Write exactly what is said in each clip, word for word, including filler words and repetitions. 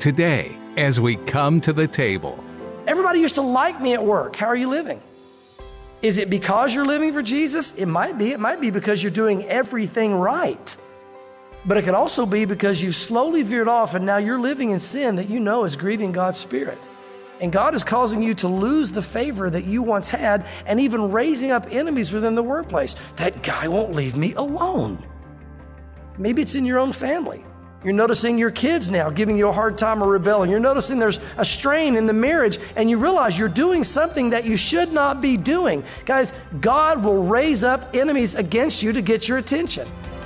Today, as we come to the table. Everybody used to like me at work. How are you living? Is it because you're living for Jesus? It might be. It might be because you're doing everything right. But it could also be because you've slowly veered off and now you're living in sin that you know is grieving God's Spirit. And God is causing you to lose the favor that you once had and even raising up enemies within the workplace. That guy won't leave me alone. Maybe it's in your own family. You're noticing your kids now giving you a hard time or rebelling. You're noticing there's a strain in the marriage and you realize you're doing something that you should not be doing. Guys, God will raise up enemies against you to get your attention.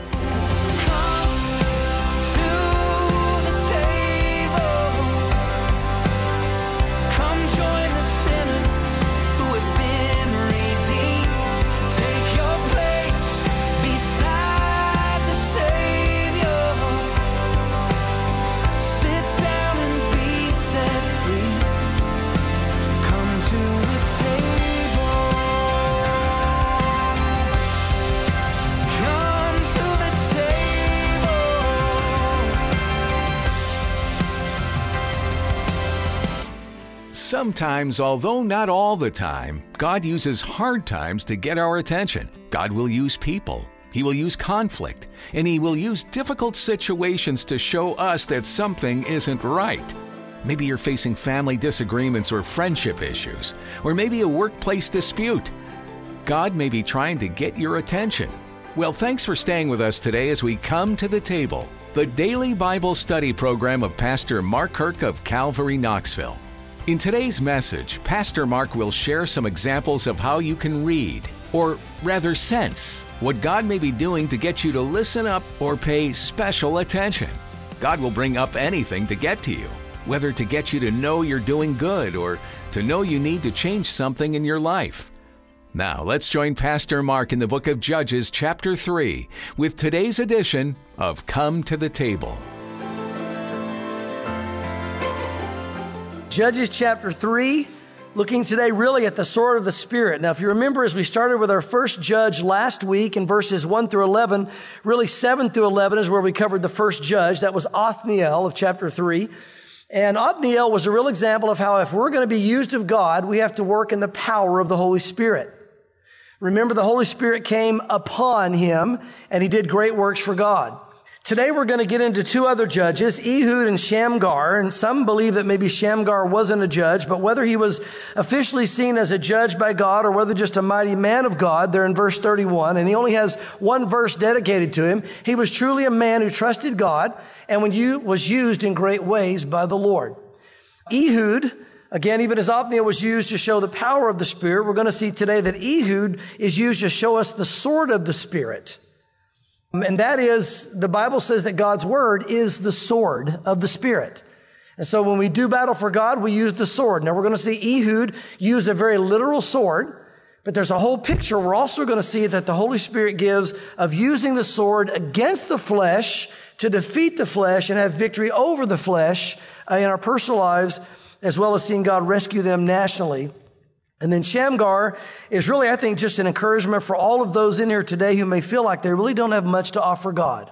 Sometimes, although not all the time, God uses hard times to get our attention. God will use people. He will use conflict. And He will use difficult situations to show us that something isn't right. Maybe you're facing family disagreements or friendship issues, or maybe a workplace dispute. God may be trying to get your attention. Well, thanks for staying with us today as we come to the table, the daily Bible study program of Pastor Mark Kirk of Calvary, Knoxville. In today's message, Pastor Mark will share some examples of how you can read, or rather sense, what God may be doing to get you to listen up or pay special attention. God will bring up anything to get to you, whether to get you to know you're doing good or to know you need to change something in your life. Now, let's join Pastor Mark in the book of Judges, chapter three, with today's edition of Come to the Table. Judges chapter three, looking today really at the sword of the Spirit. Now, if you remember, as we started with our first judge last week in verses one through eleven, really seven through eleven is where we covered the first judge. That was Othniel of chapter three. And Othniel was a real example of how if we're going to be used of God, we have to work in the power of the Holy Spirit. Remember, the Holy Spirit came upon him and he did great works for God. Today we're going to get into two other judges, Ehud and Shamgar, and some believe that maybe Shamgar wasn't a judge, but whether he was officially seen as a judge by God or whether just a mighty man of God, there in verse thirty-one, and he only has one verse dedicated to him. He was truly a man who trusted God and when you was used in great ways by the Lord. Ehud, again, even as Othniel was used to show the power of the Spirit, we're going to see today that Ehud is used to show us the sword of the Spirit. And that is, the Bible says that God's word is the sword of the Spirit. And so when we do battle for God, we use the sword. Now we're going to see Ehud use a very literal sword, but there's a whole picture we're also going to see that the Holy Spirit gives of using the sword against the flesh to defeat the flesh and have victory over the flesh uh, in our personal lives, as well as seeing God rescue them nationally. And then Shamgar is really, I think, just an encouragement for all of those in here today who may feel like they really don't have much to offer God.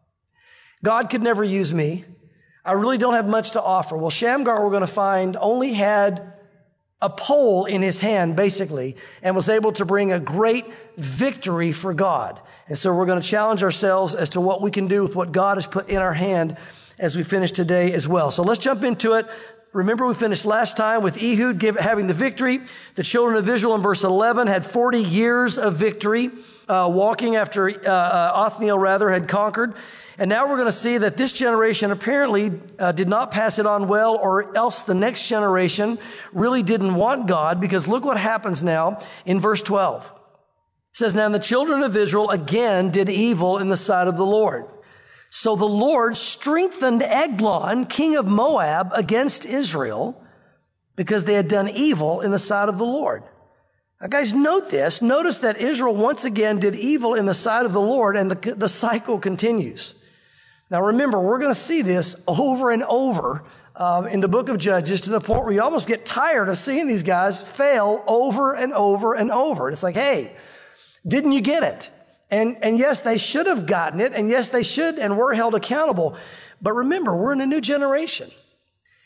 God could never use me. I really don't have much to offer. Well, Shamgar, we're going to find, only had a pole in his hand, basically, and was able to bring a great victory for God. And so we're going to challenge ourselves as to what we can do with what God has put in our hand as we finish today as well. So let's jump into it. Remember, we finished last time with Ehud give, having the victory. The children of Israel in verse eleven had forty years of victory, uh, walking after uh, uh, Othniel, rather, had conquered. And now we're going to see that this generation apparently uh, did not pass it on well, or else the next generation really didn't want God, because look what happens now in verse twelve. It says, "Now the children of Israel again did evil in the sight of the Lord. So the Lord strengthened Eglon, king of Moab, against Israel because they had done evil in the sight of the Lord." Now, guys, note this. Notice that Israel once again did evil in the sight of the Lord, and the, the cycle continues. Now, remember, we're going to see this over and over um, in the book of Judges, to the point where you almost get tired of seeing these guys fail over and over and over. It's like, hey, didn't you get it? And, and yes, they should have gotten it. And yes, they should and were held accountable. But remember, we're in a new generation.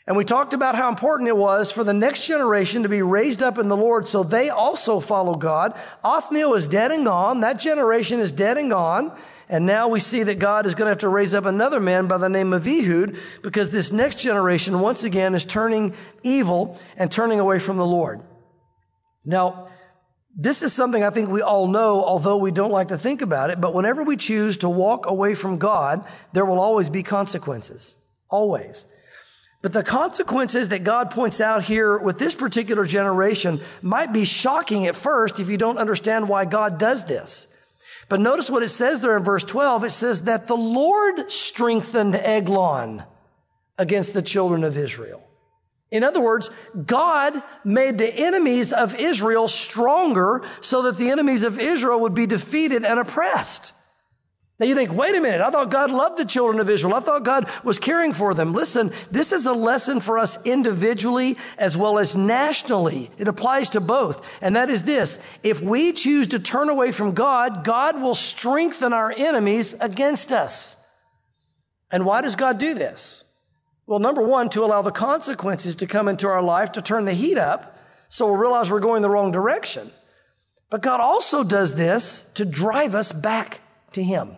And we talked about how important it was for the next generation to be raised up in the Lord so they also follow God. Othniel is dead and gone. That generation is dead and gone. And now we see that God is going to have to raise up another man by the name of Ehud because this next generation, once again, is turning evil and turning away from the Lord. Now, this is something I think we all know, although we don't like to think about it. But whenever we choose to walk away from God, there will always be consequences. Always. But the consequences that God points out here with this particular generation might be shocking at first if you don't understand why God does this. But notice what it says there in verse twelve. It says that the Lord strengthened Eglon against the children of Israel. In other words, God made the enemies of Israel stronger so that the enemies of Israel would be defeated and oppressed. Now you think, wait a minute, I thought God loved the children of Israel. I thought God was caring for them. Listen, this is a lesson for us individually as well as nationally. It applies to both. And that is this: if we choose to turn away from God, God will strengthen our enemies against us. And why does God do this? Well, number one, to allow the consequences to come into our life, to turn the heat up, so we'll realize we're going the wrong direction. But God also does this to drive us back to Him.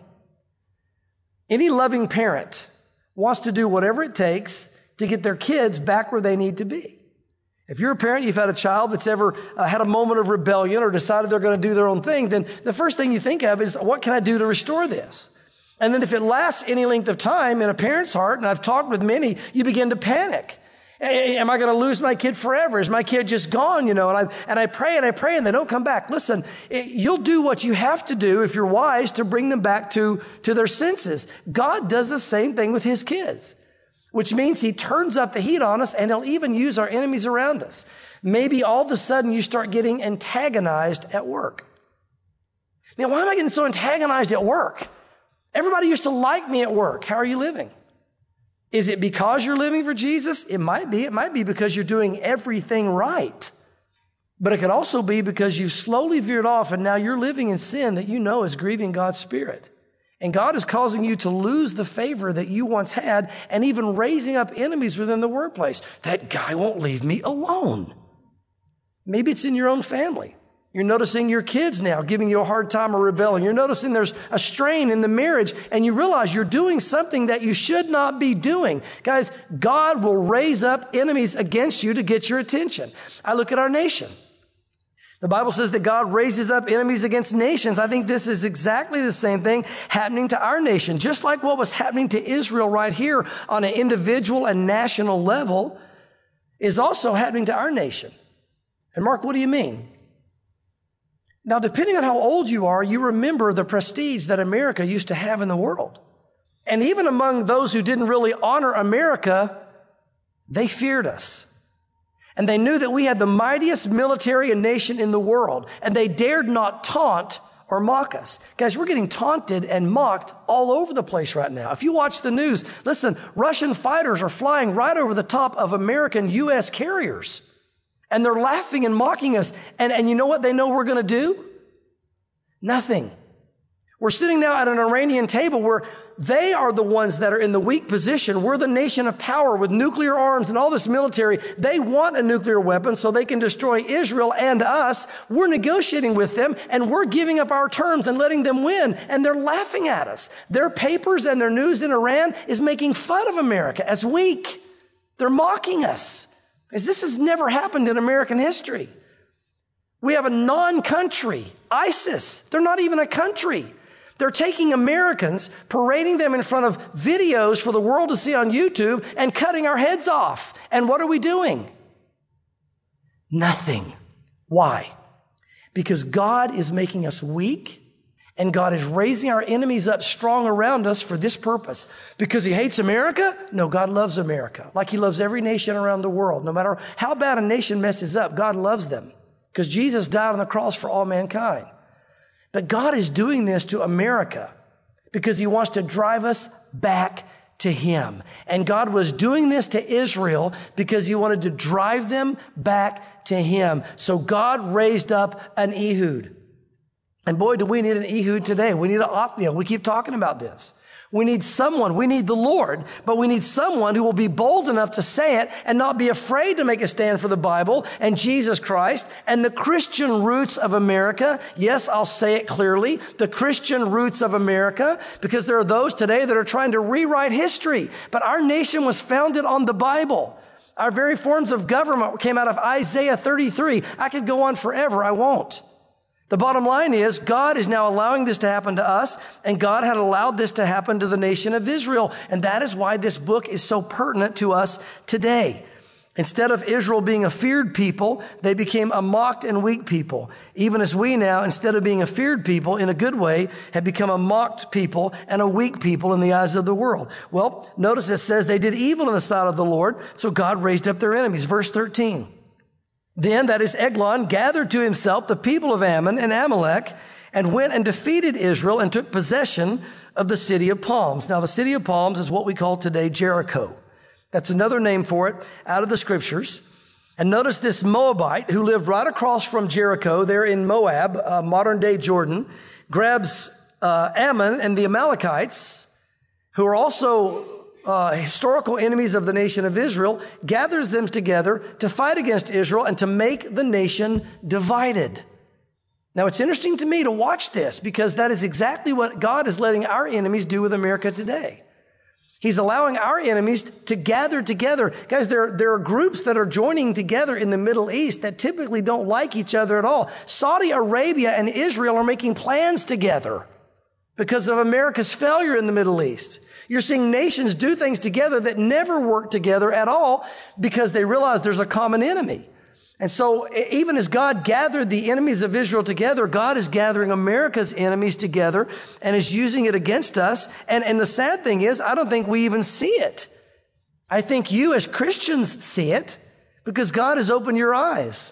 Any loving parent wants to do whatever it takes to get their kids back where they need to be. If you're a parent, you've had a child that's ever uh, had a moment of rebellion or decided they're going to do their own thing, then the first thing you think of is, what can I do to restore this? And then if it lasts any length of time in a parent's heart, and I've talked with many, you begin to panic. Am I going to lose my kid forever? Is my kid just gone? You know, and I, and I pray and I pray and they don't come back. Listen, it, you'll do what you have to do if you're wise to bring them back to, to their senses. God does the same thing with His kids, which means He turns up the heat on us and He'll even use our enemies around us. Maybe all of a sudden you start getting antagonized at work. Now, why am I getting so antagonized at work? Everybody used to like me at work. How are you living? Is it because you're living for Jesus? It might be. It might be because you're doing everything right. But it could also be because you've slowly veered off and now you're living in sin that you know is grieving God's Spirit. And God is causing you to lose the favor that you once had and even raising up enemies within the workplace. That guy won't leave me alone. Maybe it's in your own family. You're noticing your kids now giving you a hard time or rebelling. You're noticing there's a strain in the marriage and you realize you're doing something that you should not be doing. Guys, God will raise up enemies against you to get your attention. I look at our nation. The Bible says that God raises up enemies against nations. I think this is exactly the same thing happening to our nation. Just like what was happening to Israel right here on an individual and national level is also happening to our nation. And Mark, what do you mean? Now, depending on how old you are, you remember the prestige that America used to have in the world. And even among those who didn't really honor America, they feared us. And they knew that we had the mightiest military and nation in the world. And they dared not taunt or mock us. Guys, we're getting taunted and mocked all over the place right now. If you watch the news, listen, Russian fighters are flying right over the top of American U S carriers. And they're laughing and mocking us. And, and you know what they know we're going to do? Nothing. We're sitting now at an Iranian table where they are the ones that are in the weak position. We're the nation of power with nuclear arms and all this military. They want a nuclear weapon so they can destroy Israel and us. We're negotiating with them and we're giving up our terms and letting them win. And they're laughing at us. Their papers and their news in Iran is making fun of America as weak. They're mocking us. This has never happened in American history. We have a non-country, ISIS. They're not even a country. They're taking Americans, parading them in front of videos for the world to see on YouTube and cutting our heads off. And what are we doing? Nothing. Why? Because God is making us weak and God is raising our enemies up strong around us for this purpose. Because He hates America? No, God loves America. Like He loves every nation around the world. No matter how bad a nation messes up, God loves them. Because Jesus died on the cross for all mankind. But God is doing this to America because He wants to drive us back to Him. And God was doing this to Israel because He wanted to drive them back to Him. So God raised up an Ehud. And boy, do we need an Ehud today. We need an Othniel. We keep talking about this. We need someone, we need the Lord, but we need someone who will be bold enough to say it and not be afraid to make a stand for the Bible and Jesus Christ and the Christian roots of America. Yes, I'll say it clearly, the Christian roots of America, because there are those today that are trying to rewrite history. But our nation was founded on the Bible. Our very forms of government came out of Isaiah thirty-three. I could go on forever. I won't. The bottom line is God is now allowing this to happen to us, and God had allowed this to happen to the nation of Israel. And that is why this book is so pertinent to us today. Instead of Israel being a feared people, they became a mocked and weak people. Even as we now, instead of being a feared people in a good way, have become a mocked people and a weak people in the eyes of the world. Well, notice it says they did evil in the sight of the Lord, so God raised up their enemies. Verse thirteen. Then, that is Eglon, gathered to himself the people of Ammon and Amalek and went and defeated Israel and took possession of the city of palms. Now, the city of palms is what we call today Jericho. That's another name for it out of the scriptures. And notice this Moabite who lived right across from Jericho there in Moab, uh, modern day Jordan, grabs uh, Ammon and the Amalekites, who are also Uh, historical enemies of the nation of Israel, gathers them together to fight against Israel and to make the nation divided. Now, it's interesting to me to watch this because that is exactly what God is letting our enemies do with America today. He's allowing our enemies to gather together. Guys, there, there are groups that are joining together in the Middle East that typically don't like each other at all. Saudi Arabia and Israel are making plans together because of America's failure in the Middle East. You're seeing nations do things together that never work together at all because they realize there's a common enemy. And so even as God gathered the enemies of Israel together, God is gathering America's enemies together and is using it against us. And, and the sad thing is, I don't think we even see it. I think you as Christians see it because God has opened your eyes.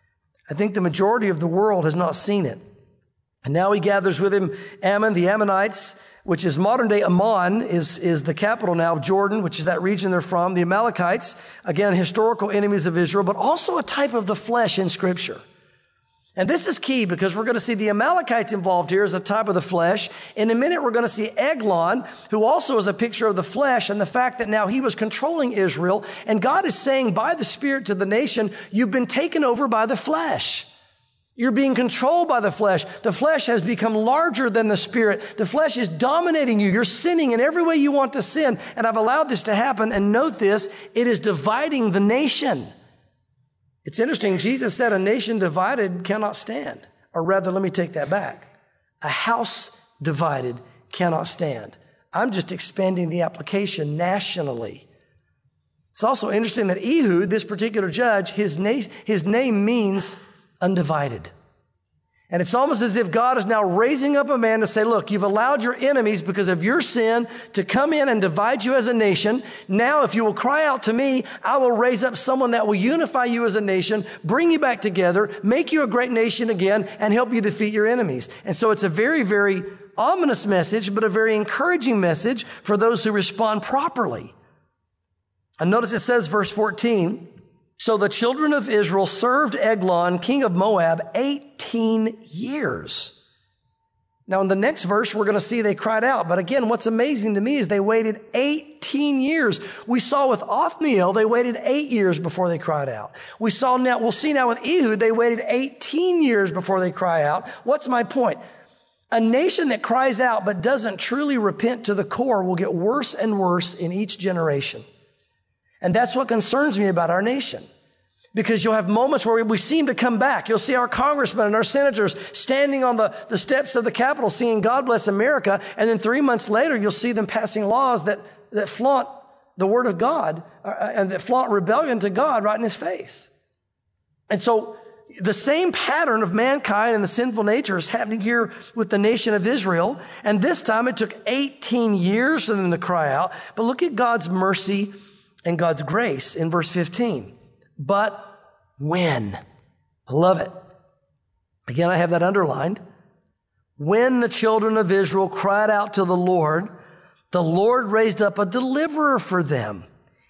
I think the majority of the world has not seen it. And now he gathers with him Ammon, the Ammonites, which is modern day Ammon, is, is the capital now of Jordan, which is that region they're from. The Amalekites, again, historical enemies of Israel, but also a type of the flesh in Scripture. And this is key because we're going to see the Amalekites involved here as a type of the flesh. In a minute, we're going to see Eglon, who also is a picture of the flesh and the fact that now he was controlling Israel. And God is saying by the Spirit to the nation, you've been taken over by the flesh. You're being controlled by the flesh. The flesh has become larger than the Spirit. The flesh is dominating you. You're sinning in every way you want to sin. And I've allowed this to happen. And note this, it is dividing the nation. It's interesting. Jesus said a nation divided cannot stand. Or rather, let me take that back. A house divided cannot stand. I'm just expanding the application nationally. It's also interesting that Ehud, this particular judge, his name, his name means undivided. And it's almost as if God is now raising up a man to say, look, you've allowed your enemies because of your sin to come in and divide you as a nation. Now, if you will cry out to me, I will raise up someone that will unify you as a nation, bring you back together, make you a great nation again, and help you defeat your enemies. And so it's a very, very ominous message, but a very encouraging message for those who respond properly. And notice it says, verse fourteen, so the children of Israel served Eglon, king of Moab, eighteen years. Now, in the next verse, we're going to see they cried out. But again, what's amazing to me is they waited eighteen years. We saw with Othniel, they waited eight years before they cried out. We saw now, we'll see now with Ehud, they waited eighteen years before they cry out. What's my point? A nation that cries out but doesn't truly repent to the core will get worse and worse in each generation. And that's what concerns me about our nation. Because you'll have moments where we seem to come back. You'll see our congressmen and our senators standing on the, the steps of the Capitol singing God Bless America. And then three months later, you'll see them passing laws that, that flaunt the word of God uh, and that flaunt rebellion to God right in his face. And so the same pattern of mankind and the sinful nature is happening here with the nation of Israel. And this time it took eighteen years for them to cry out. But look at God's mercy and God's grace in verse fifteen. But when? I love it. Again, I have that underlined. When the children of Israel cried out to the Lord, the Lord raised up a deliverer for them.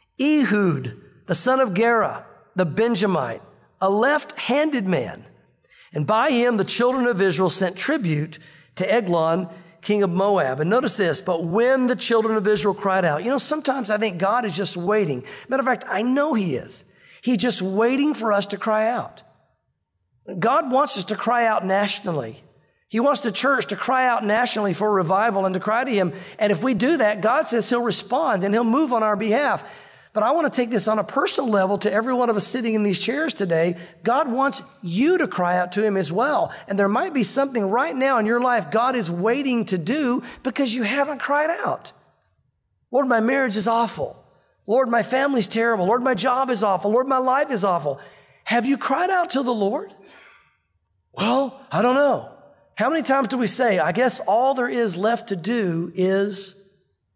Ehud, the son of Gera, the Benjamite, a left-handed man. And by him, the children of Israel sent tribute to Eglon, king of Moab. And notice this, but when the children of Israel cried out, you know, sometimes I think God is just waiting. Matter of fact, I know he is. He's just waiting for us to cry out. God wants us to cry out nationally. He wants the church to cry out nationally for revival and to cry to him. And if we do that, God says he'll respond and he'll move on our behalf. But I want to take this on a personal level to every one of us sitting in these chairs today. God wants you to cry out to him as well. And there might be something right now in your life God is waiting to do because you haven't cried out. Lord, my marriage is awful. Lord, my family's terrible. Lord, my job is awful. Lord, my life is awful. Have you cried out to the Lord? Well, I don't know. How many times do we say, I guess all there is left to do is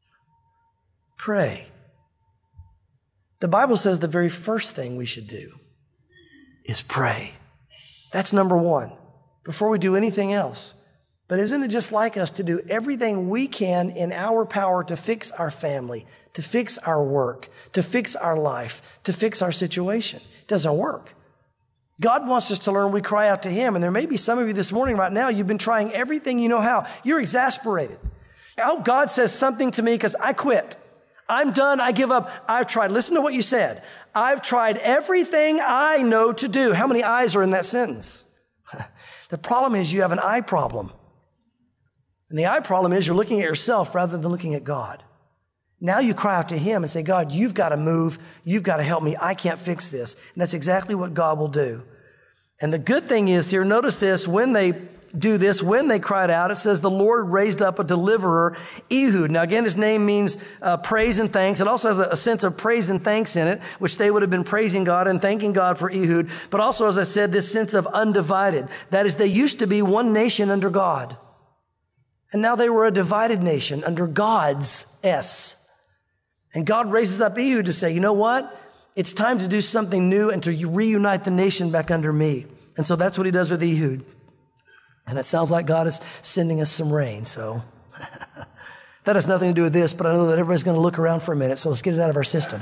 pray? The Bible says the very first thing we should do is pray. That's number one, before we do anything else. But isn't it just like us to do everything we can in our power to fix our family, to fix our work, to fix our life, to fix our situation? It doesn't work. God wants us to learn we cry out to him. And there may be some of you this morning right now, you've been trying everything you know how. You're exasperated. I hope God says something to me because I quit. I'm done. I give up. I've tried. Listen to what you said. I've tried everything I know to do. How many I's are in that sentence? The problem is you have an I problem. And the I problem is you're looking at yourself rather than looking at God. Now you cry out to him and say, God, you've got to move. You've got to help me. I can't fix this. And that's exactly what God will do. And the good thing is here, notice this, when they do this, when they cried out, it says the Lord raised up a deliverer, Ehud. Now again, his name means uh, praise and thanks. It also has a, a sense of praise and thanks in it, which they would have been praising God and thanking God for Ehud. But also, as I said, this sense of undivided. That is, they used to be one nation under God. And now they were a divided nation under God's S. And God raises up Ehud to say, you know what? It's time to do something new and to reunite the nation back under me. And so that's what he does with Ehud. And it sounds like God is sending us some rain. So that has nothing to do with this, but I know that everybody's going to look around for a minute. So let's get it out of our system.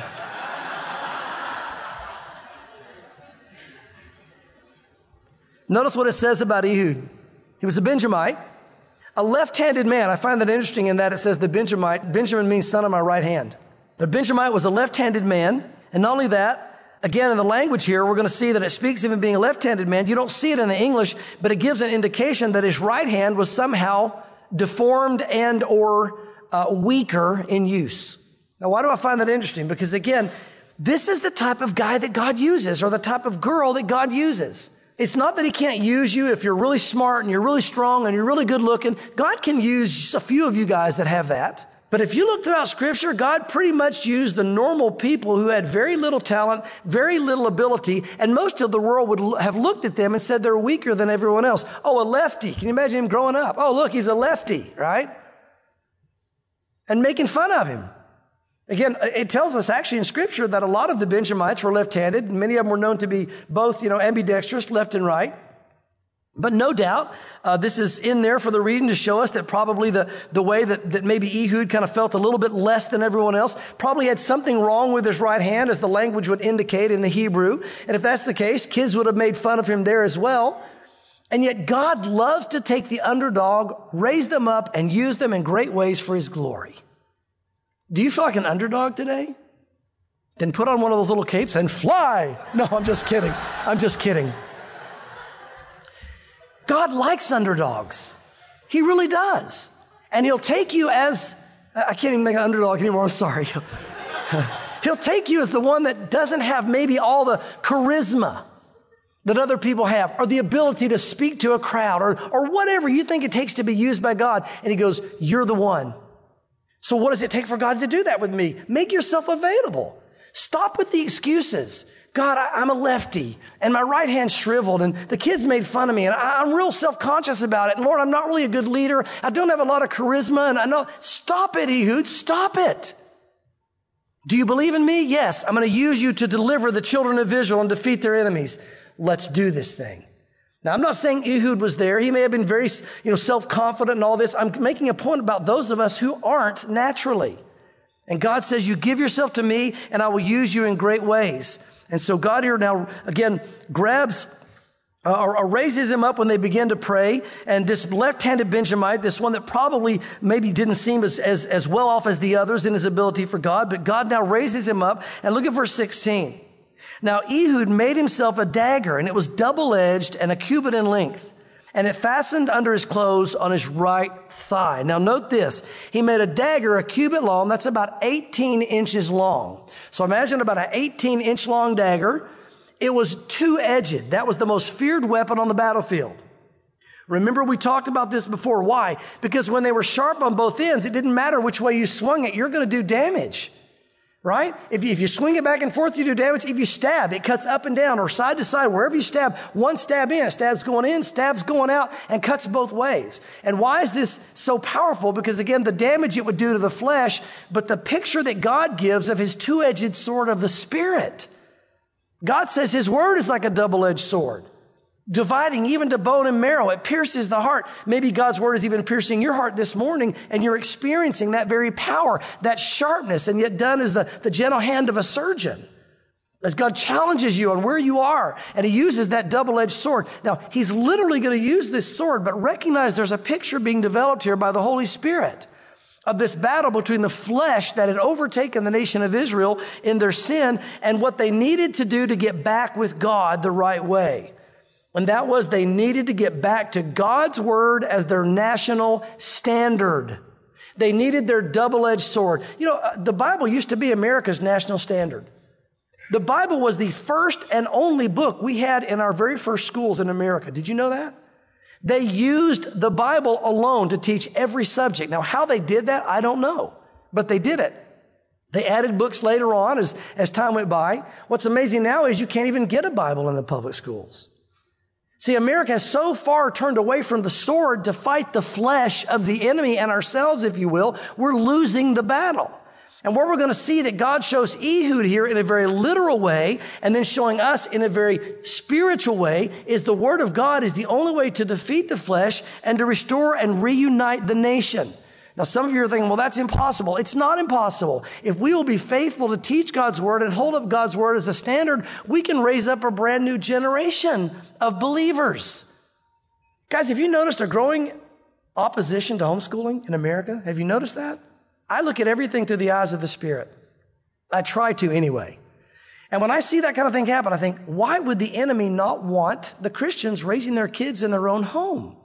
Notice what it says about Ehud. He was a Benjamite, a left-handed man. I find that interesting in that it says the Benjamite. Benjamin means son of my right hand. But Benjamite was a left-handed man. And not only that, again, in the language here, we're going to see that it speaks of him being a left-handed man. You don't see it in the English, but it gives an indication that his right hand was somehow deformed and or uh, weaker in use. Now, why do I find that interesting? Because again, this is the type of guy that God uses, or the type of girl that God uses. It's not that he can't use you if you're really smart and you're really strong and you're really good looking. God can use a few of you guys that have that. But if you look throughout Scripture, God pretty much used the normal people who had very little talent, very little ability, and most of the world would have looked at them and said they're weaker than everyone else. Oh, a lefty. Can you imagine him growing up? Oh, look, he's a lefty, right? And making fun of him. Again, it tells us actually in Scripture that a lot of the Benjamites were left-handed. Many of them were known to be both, you know, ambidextrous, left and right. But no doubt, uh, this is in there for the reason to show us that probably the, the way that, that maybe Ehud kind of felt a little bit less than everyone else, probably had something wrong with his right hand, as the language would indicate in the Hebrew. And if that's the case, kids would have made fun of him there as well. And yet God loves to take the underdog, raise them up, and use them in great ways for his glory. Do you feel like an underdog today? Then put on one of those little capes and fly. No, I'm just kidding. I'm just kidding. God likes underdogs. He really does. And he'll take you as, I can't even think of underdog anymore, I'm sorry. He'll take you as the one that doesn't have maybe all the charisma that other people have, or the ability to speak to a crowd, or, or whatever you think it takes to be used by God. And he goes, you're the one. So what does it take for God to do that with me? Make yourself available. Stop with the excuses. God, I, I'm a lefty, and my right hand's shriveled, and the kids made fun of me, and I, I'm real self-conscious about it. And Lord, I'm not really a good leader. I don't have a lot of charisma, and I know. Stop it, Ehud. Stop it. Do you believe in me? Yes. I'm going to use you to deliver the children of Israel and defeat their enemies. Let's do this thing. Now, I'm not saying Ehud was there. He may have been very, you know, self-confident and all this. I'm making a point about those of us who aren't naturally. And God says, you give yourself to me, and I will use you in great ways. And so God here now, again, grabs uh, or, or raises him up when they begin to pray. And this left-handed Benjamite, this one that probably maybe didn't seem as, as, as well off as the others in his ability for God, but God now raises him up. And look at verse sixteen. Now Ehud made himself a dagger, and it was double-edged and a cubit in length. And it fastened under his clothes on his right thigh. Now note this. He made a dagger a cubit long. That's about eighteen inches long. So imagine about an eighteen inch long dagger. It was two-edged. That was the most feared weapon on the battlefield. Remember, we talked about this before. Why? Because when they were sharp on both ends, it didn't matter which way you swung it. You're going to do damage. Right? If you, if you swing it back and forth, you do damage. If you stab, it cuts up and down or side to side. Wherever you stab, one stab in, stab's going in, stab's going out, and cuts both ways. And why is this so powerful? Because again, the damage it would do to the flesh, but the picture that God gives of his two-edged sword of the Spirit. God says his word is like a double-edged sword, dividing even to bone and marrow. It pierces the heart. Maybe God's word is even piercing your heart this morning, and you're experiencing that very power, that sharpness, and yet done as the, the gentle hand of a surgeon. As God challenges you on where you are, and he uses that double-edged sword. Now, he's literally going to use this sword, but recognize there's a picture being developed here by the Holy Spirit of this battle between the flesh that had overtaken the nation of Israel in their sin and what they needed to do to get back with God the right way. And that was they needed to get back to God's word as their national standard. They needed their double-edged sword. You know, the Bible used to be America's national standard. The Bible was the first and only book we had in our very first schools in America. Did you know that? They used the Bible alone to teach every subject. Now, how they did that, I don't know, but they did it. They added books later on as, as time went by. What's amazing now is you can't even get a Bible in the public schools. See, America has so far turned away from the sword to fight the flesh of the enemy and ourselves, if you will. We're losing the battle. And where we're going to see that God shows Ehud here in a very literal way and then showing us in a very spiritual way is the word of God is the only way to defeat the flesh and to restore and reunite the nation. Now, some of you are thinking, well, that's impossible. It's not impossible. If we will be faithful to teach God's word and hold up God's word as a standard, we can raise up a brand new generation of believers. Guys, have you noticed a growing opposition to homeschooling in America? Have you noticed that? I look at everything through the eyes of the Spirit. I try to anyway. And when I see that kind of thing happen, I think, why would the enemy not want the Christians raising their kids in their own home?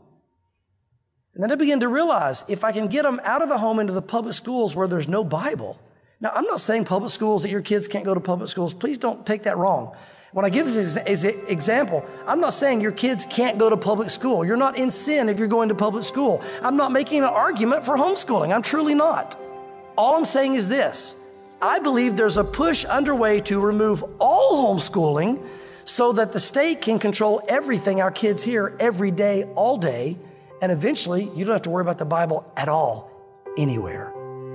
And then I begin to realize if I can get them out of the home into the public schools where there's no Bible. Now, I'm not saying public schools that your kids can't go to public schools. Please don't take that wrong. When I give this as an example, I'm not saying your kids can't go to public school. You're not in sin if you're going to public school. I'm not making an argument for homeschooling. I'm truly not. All I'm saying is this. I believe there's a push underway to remove all homeschooling so that the state can control everything our kids hear every day, all day, and eventually you don't have to worry about the Bible at all, anywhere.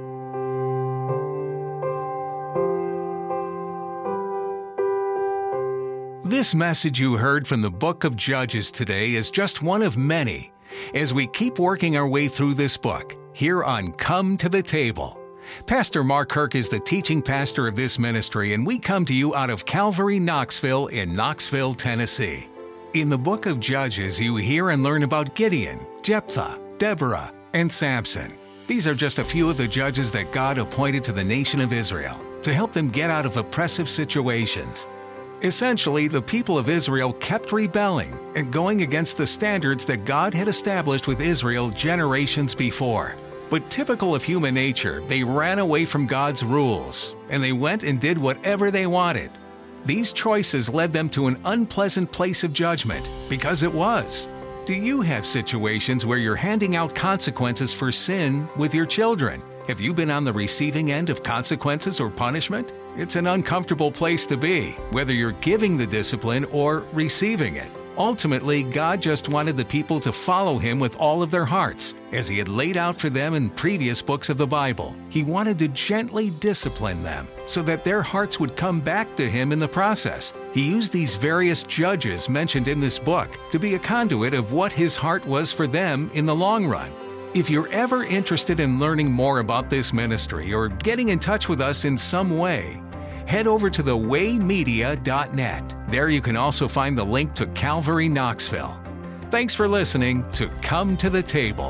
This message you heard from the book of Judges today is just one of many as we keep working our way through this book here on Come to the Table. Pastor Mark Kirk is the teaching pastor of this ministry, and we come to you out of Calvary Knoxville in Knoxville, Tennessee. In the book of Judges, you hear and learn about Gideon, Jephthah, Deborah, and Samson. These are just a few of the judges that God appointed to the nation of Israel to help them get out of oppressive situations. Essentially, the people of Israel kept rebelling and going against the standards that God had established with Israel generations before. But typical of human nature, they ran away from God's rules, and they went and did whatever they wanted. These choices led them to an unpleasant place of judgment, because it was. Do you have situations where you're handing out consequences for sin with your children? Have you been on the receiving end of consequences or punishment? It's an uncomfortable place to be, whether you're giving the discipline or receiving it. Ultimately, God just wanted the people to follow Him with all of their hearts, as He had laid out for them in previous books of the Bible. He wanted to gently discipline them, so that their hearts would come back to Him in the process. He used these various judges mentioned in this book to be a conduit of what His heart was for them in the long run. If you're ever interested in learning more about this ministry or getting in touch with us in some way, head over to the way media dot net. There you can also find the link to Calvary Knoxville. Thanks for listening to Come to the Table.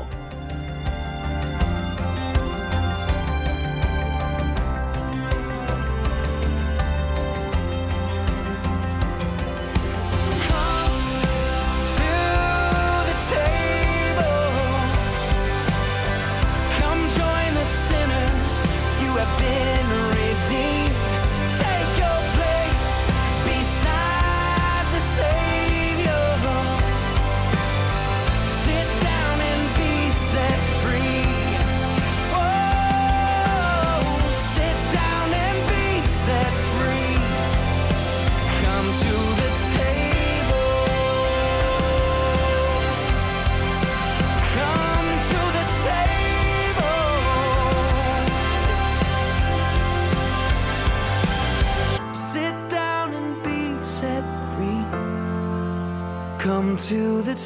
Come to the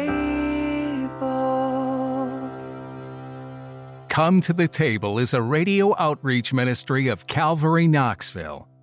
table. Come to the Table is a radio outreach ministry of Calvary Knoxville.